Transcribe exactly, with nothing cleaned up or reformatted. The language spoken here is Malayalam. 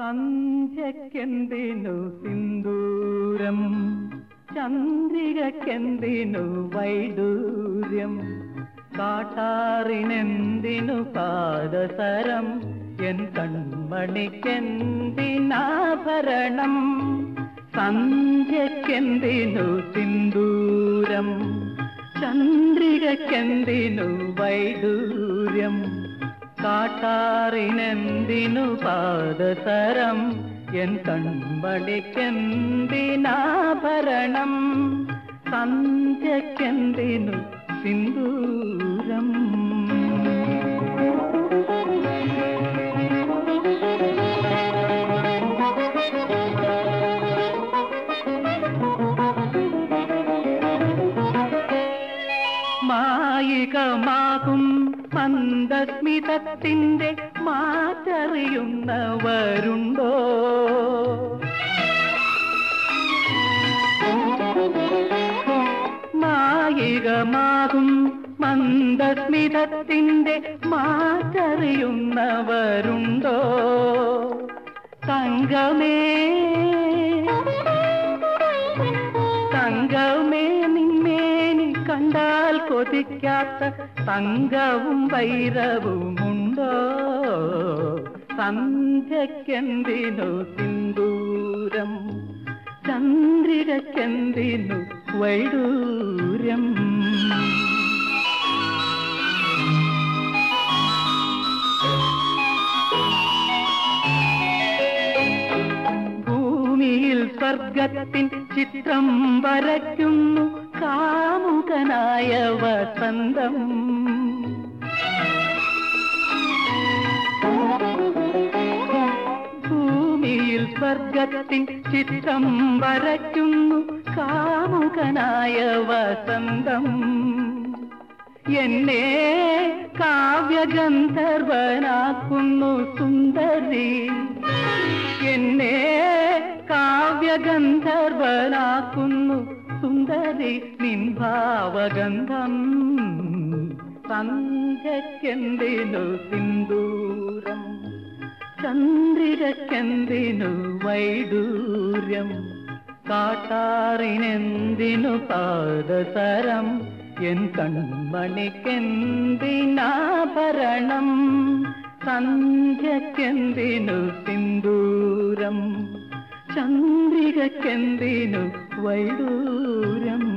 സന്ധ്യക്കെന്തിനു സിന്ദൂരം, ചന്ദ്രികക്കെന്തിനു വൈഡൂര്യം, കാട്ടാറിനെന്തിനു പാദസരം, എൻ കൺമണിക്കെന്തിനാഭരണം. സന്ധ്യക്കെന്തിനു സിന്ദൂരം, ചന്ദ്രികക്കെന്തിനു വൈഡൂര്യം, കാട്ടാറിനെന്തിനു പാദസരം, എൻ കൺമണിക്കെന്തിനാഭരണം. സന്ധ്യക്കെന്തിനു സിന്ദൂരം. മായികമാകും മന്ദസ്മിതത്തിൻ്റെ മാറ്ററിയുന്നവരുണ്ടോ? മായികമാകും മന്ദസ്മിതത്തിൻ്റെ മാറ്ററിയുന്നവരുണ്ടോ? തങ്കമേ തങ്കമേ നിന്മേനി കണ്ടാൽ കൊതിക്കാത്ത തങ്കവും വൈരവുമുണ്ടോ? സന്ധ്യക്കെന്തിനു സിന്ദൂരം, ചന്ദ്രികക്കെന്തിനു വൈഡൂര്യം. ഭൂമിയിൽ സ്വർഗത്തിൻ ചിത്രം വരയ്ക്കുന്നു കാമുകനായ വസന്തം. ഭൂമിയിൽ സ്വർഗത്തിൻ ചിത്രം വരയ്ക്കുന്നു കാമുകനായ വസന്തം. എന്നെ കാവ്യഗന്ധർവനാക്കുന്നു സുന്ദരി, എന്നെ കാവ്യഗന്ധർവനാക്കുന്നു സുന്ദരി നിൻ ഭാവഗന്ധം. സന്ധ്യക്കെന്തിനു സിന്ദൂരം, ചന്ദ്രികക്കെന്തിനു വൈഡൂര്യം, കാട്ടാറിനെന്തിനു പാദസരം, എൻ കൺമണിക്കെന്തിനാഭരണം. സന്ധ്യക്കെന്തിനു സിന്ദൂരം, ചന്ദ്രികക്കെന്തിനു വൈഡൂര്യം.